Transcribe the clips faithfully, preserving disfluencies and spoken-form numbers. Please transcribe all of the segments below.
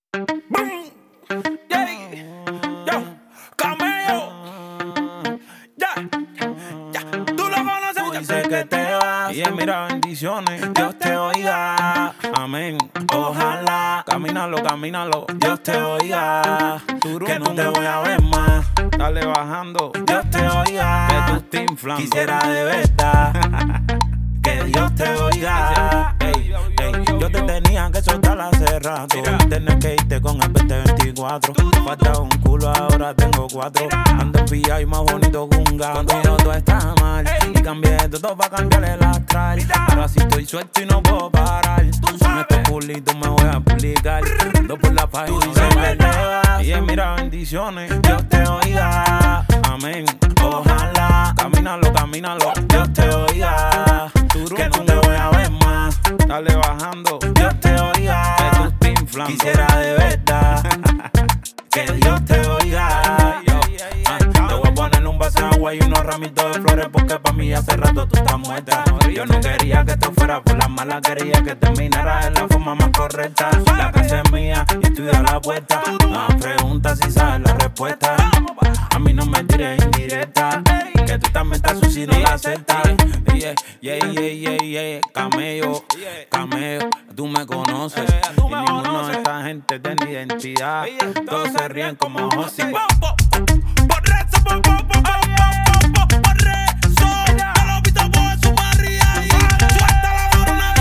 Boom. Yeah. Yo, Cameo. Ya, ya. Tú lo conoces. Tú dices que te vas y él mira bendiciones. Dios te oiga, amén. Ojalá, camínalo, camínalo. Dios te oiga, que no te voy a ver más. Dale bajando, Dios te oiga, que tú estás inflando. Quisiera de verdad que Dios te oiga. Ey, ey, yo te tenía que soltar hace rato. Tienes que irte con el veinte veinticuatro. Falta un culo, ahora tengo cuatro. Ando en pilla y más bonito que un gato. Contigo todo está mal y cambié de todo para cambiarle el astral. Ahora sí estoy suelto y no puedo parar. Con estos culitos me voy a publicar. Ando por la página y dices que te vas y él mira bendiciones. Dios te oiga, amén. Ojalá, camínalo, camínalo. Dios te oiga, que no te voy a ver más. Dale bajando, Dios te oiga, que tú estás inflando. Quisiera de verdad que Dios te oiga. Yo, ah, te voy a poner un vaso de agua y unos ramitos de flores, porque pa' mí hace rato tú estás muerta. Yo no quería que te fuera por las malas, quería que terminara en la forma más correcta. La casa es mía y estoy a la puerta. No preguntas si sabes la respuesta. A mí no me tires indirecta, que tú también estás sucio y no la aceptas. Yeah, yeah, yeah, yeah, yeah. Cameo, cameo, tú me conoces. Y ninguno de esta gente tiene identidad. Todos se ríen como José. Por eso, por, por, por, por, por, por, por eso. Te lo he visto por su barriga y suelta la corona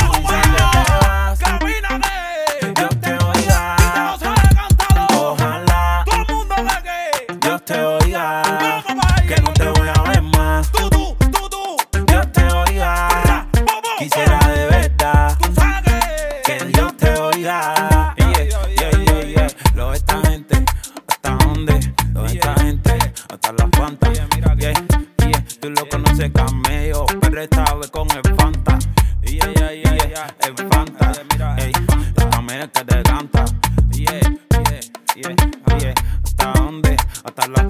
de camínale. Dios te oiga, Y te lo sabe cantarlo. ojalá Todo el mundo ve que Dios te oiga, vamos pa' ahí. que no te voy a ver más. Tú, tú, tú, tú. Dios te oiga, quisiera de verdad Tú sabes que Dios te oiga. Yeah, yeah, yeah, yeah. Lo de esta gente, ¿hasta dónde? Lo de esta gente, hasta las plantas. Yeah, yeah, tú lo conoces, Cameo, pero esta vez con el Fanta. Yeah, yeah, yeah, yeah, el Fanta. Ey, Cameo es que te canta. Yeah, yeah, yeah, yeah. ¿Hasta dónde? Hasta las